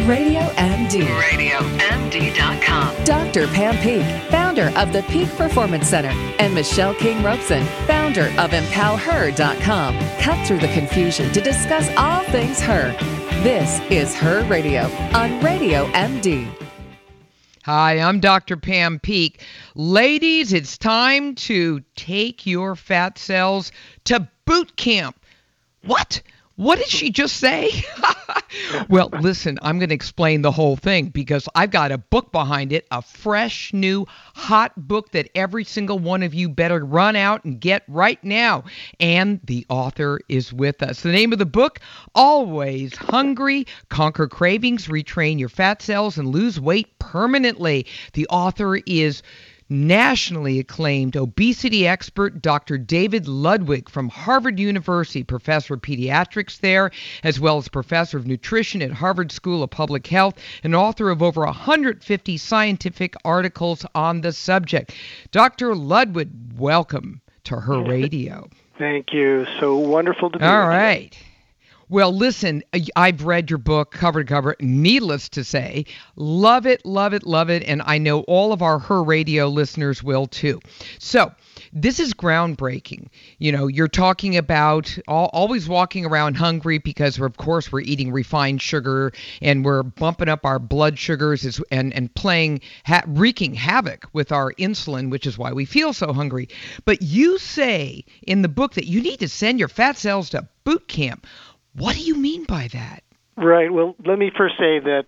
Radio MD. RadioMD.com. Dr. Pam Peek, founder of the Peak Performance Center, and Michelle King Robeson, founder of EmpowerHer.com, cut through the confusion to discuss all things her. This is Her Radio on Radio MD. Hi, I'm Dr. Pam Peek. Ladies, it's time to take your fat cells to boot camp. What? What did she just say? Well, listen, I'm going to explain the whole thing because I've got a book behind it, a fresh, new, hot book that every single one of you better run out and get right now. And the author is with us. The name of the book, Always Hungry, Conquer Cravings, Retrain Your Fat Cells, and Lose Weight Permanently. The author is nationally acclaimed obesity expert Dr. David Ludwig from Harvard University, professor of pediatrics there, as well as professor of nutrition at Harvard School of Public Health, and author of over 150 scientific articles on the subject. Dr. Ludwig, welcome to Her Radio. Thank you. So wonderful to be All with you. right. Well, listen, I've read your book cover to cover, needless to say. Love it, love it, love it, and I know all of our Her Radio listeners will too. So, this is groundbreaking. You know, you're talking about always walking around hungry because, of course, we're eating refined sugar and we're bumping up our blood sugars and playing, wreaking havoc with our insulin, which is why we feel so hungry. But you say in the book that you need to send your fat cells to boot camp. What do you mean by that? Right. Well, let me first say that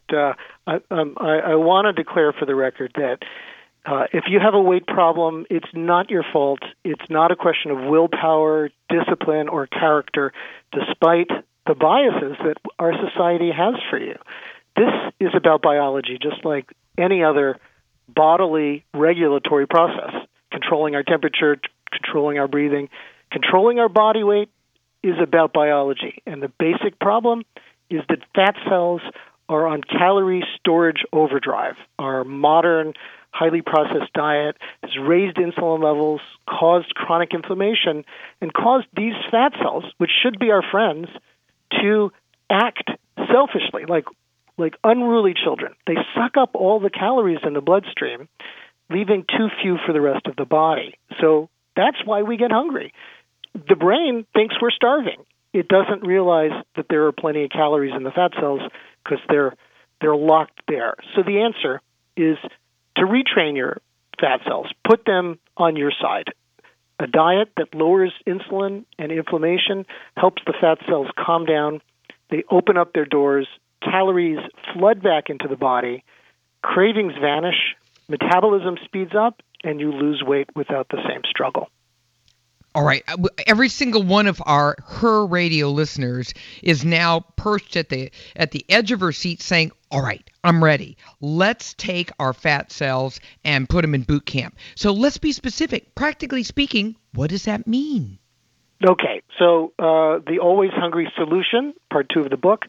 I want to declare for the record that if you have a weight problem, it's not your fault. It's not a question of willpower, discipline, or character, despite the biases that our society has for you. This is about biology, just like any other bodily regulatory process. Controlling our temperature, controlling our breathing, controlling our body weight, is about biology. And the basic problem is that fat cells are on calorie storage overdrive. Our modern, highly processed diet has raised insulin levels, caused chronic inflammation, and caused these fat cells, which should be our friends, to act selfishly, like unruly children. They suck up all the calories in the bloodstream, leaving too few for the rest of the body. So that's why we get hungry. The brain thinks we're starving. It doesn't realize that there are plenty of calories in the fat cells because they're locked there. So the answer is to retrain your fat cells. Put them on your side. A diet that lowers insulin and inflammation helps the fat cells calm down. They open up their doors. Calories flood back into the body. Cravings vanish. Metabolism speeds up, and you lose weight without the same struggle. All right. Every single one of our Her Radio listeners is now perched at the edge of her seat saying, all right, I'm ready. Let's take our fat cells and put them in boot camp. So let's be specific. Practically speaking, what does that mean? Okay. So the Always Hungry Solution, part 2 of the book,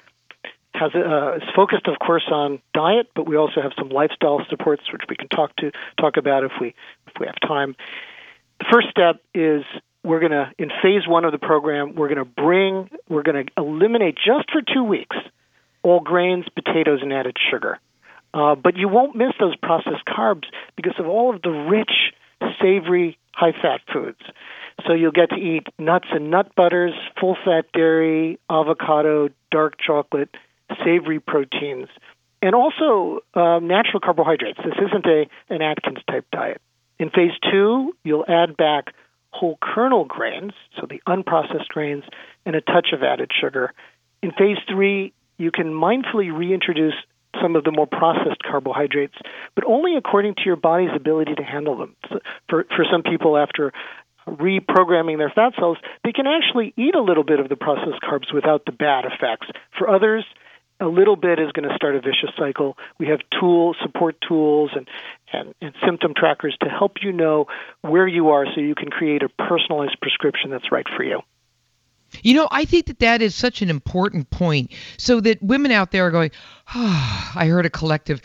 is focused, of course, on diet, but we also have some lifestyle supports, which we can talk about if we have time. The first step is in phase 1 of the program, we're going to eliminate just for 2 weeks all grains, potatoes, and added sugar. But you won't miss those processed carbs because of all of the rich, savory, high-fat foods. So you'll get to eat nuts and nut butters, full-fat dairy, avocado, dark chocolate, savory proteins, and also natural carbohydrates. This isn't an Atkins-type diet. In phase 2, you'll add back whole kernel grains, so the unprocessed grains, and a touch of added sugar. In phase 3, you can mindfully reintroduce some of the more processed carbohydrates, but only according to your body's ability to handle them. So for some people, after reprogramming their fat cells, they can actually eat a little bit of the processed carbs without the bad effects. For others, a little bit is going to start a vicious cycle. We have support tools and symptom trackers to help you know where you are so you can create a personalized prescription that's right for you. You know, I think that is such an important point so that women out there are going, I heard a collective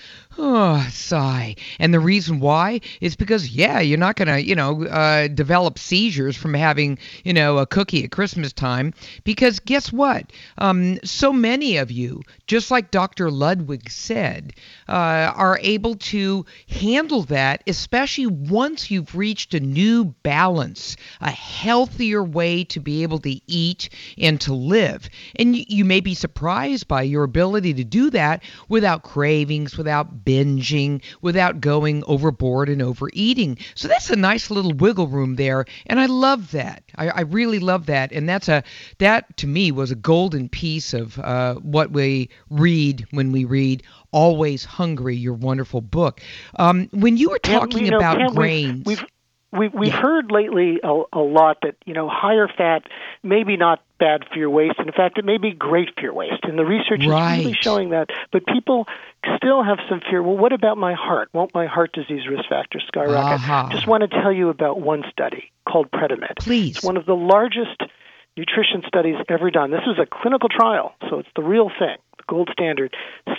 sigh. And the reason why is because, you're not going to, develop seizures from having, a cookie at Christmas time. Because guess what? So many of you, just like Dr. Ludwig said, are able to handle that, especially once you've reached a new balance, a healthier way to be able to eat and to live. And you may be surprised by your ability to do that without cravings, without binging, without going overboard and overeating. So that's a nice little wiggle room there, and I love that. I really love that, and that to me was a golden piece of what we read when we read Always Hungry, your wonderful book. When you were talking about grains... We've heard lately a lot that, higher fat maybe not bad for your waist. In fact, it may be great for your waist. And the research is really showing that. But people still have some fear. Well, what about my heart? Won't my heart disease risk factor skyrocket? Just want to tell you about one study called Predimed. Please. It's one of the largest nutrition studies ever done. This was a clinical trial, so it's the real thing, the gold standard.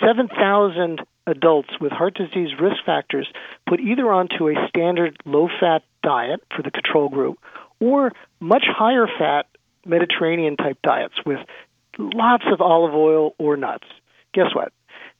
7,000 adults with heart disease risk factors put either onto a standard low-fat diet for the control group or much higher fat Mediterranean-type diets with lots of olive oil or nuts. Guess what?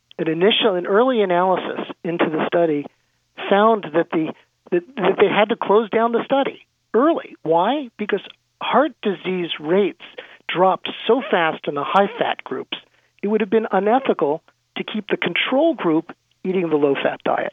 An early analysis into the study found that they had to close down the study early. Why? Because heart disease rates dropped so fast in the high-fat groups, it would have been unethical to keep the control group eating the low-fat diet.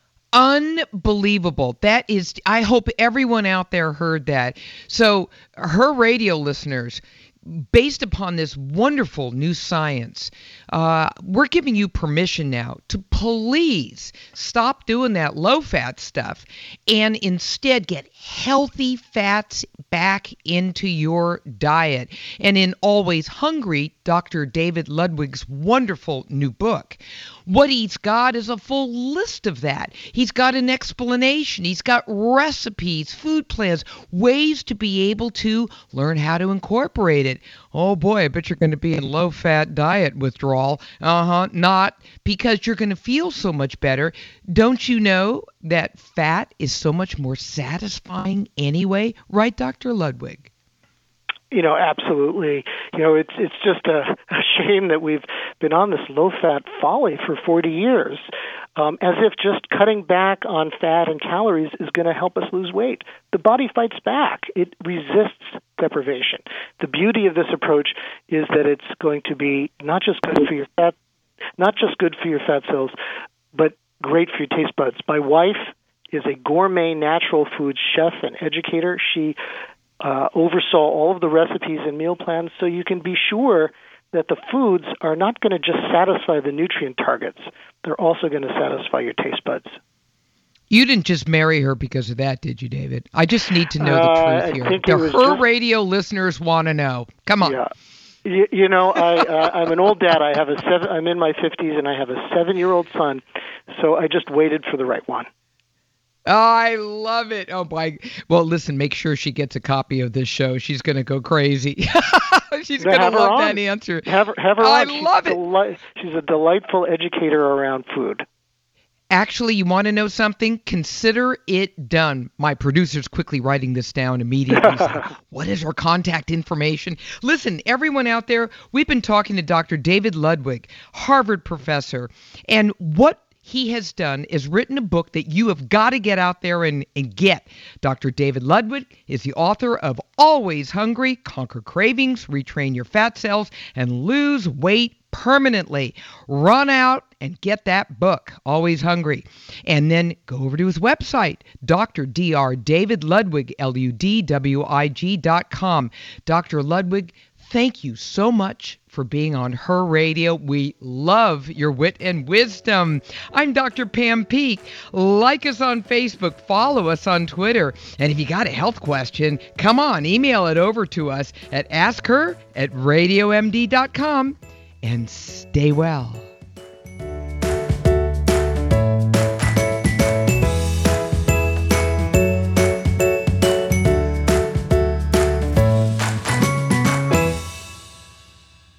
Unbelievable. That is, I hope everyone out there heard that. So her radio listeners, based upon this wonderful new science, we're giving you permission now to please stop doing that low-fat stuff and instead get healthy fats back into your diet. And in Always Hungry, Dr. David Ludwig's wonderful new book, what he's got is a full list of that. He's got an explanation. He's got recipes, food plans, ways to be able to learn how to incorporate it. Oh boy, I bet you're going to be in low-fat diet withdrawal. Not because you're going to feel so much better. Don't you know that fat is so much more satisfying anyway? Right, Dr. Ludwig? Absolutely. It's just a shame that we've been on this low-fat folly for 40 years, as if just cutting back on fat and calories is going to help us lose weight. The body fights back. It resists deprivation. The beauty of this approach is that it's going to be not just good for your fat cells, but great for your taste buds. My wife is a gourmet natural food chef and educator. She oversaw all of the recipes and meal plans, so you can be sure that the foods are not going to just satisfy the nutrient targets. They're also going to satisfy your taste buds. You didn't just marry her because of that, did you, David? I just need to know the truth here. Her radio listeners want to know. Come on. Yeah. I'm an old dad. I'm in my 50s, and I have a 7-year-old son, so I just waited for the right one. Oh, I love it. Oh, boy. Well, listen, make sure she gets a copy of this show. She's going to go crazy. She's going to love that answer. Have her I on. love it. She's a delightful educator around food. Actually, you want to know something? Consider it done. My producer's quickly writing this down immediately. What is her contact information? Listen, everyone out there, we've been talking to Dr. David Ludwig, Harvard professor, and what he has done is written a book that you have got to get out there and get. Dr. David Ludwig is the author of Always Hungry, Conquer Cravings, Retrain Your Fat Cells, and Lose Weight Permanently. Run out and get that book, Always Hungry. And then go over to his website, Dr. David Ludwig, LUDWIG.com. Dr. Ludwig, thank you so much for being on Her Radio. We love your wit and wisdom. I'm Dr. Pam Peeke. Like us on Facebook, follow us on Twitter, and if you got a health question, come on, email it over to us at askher@radiomd.com, and stay well.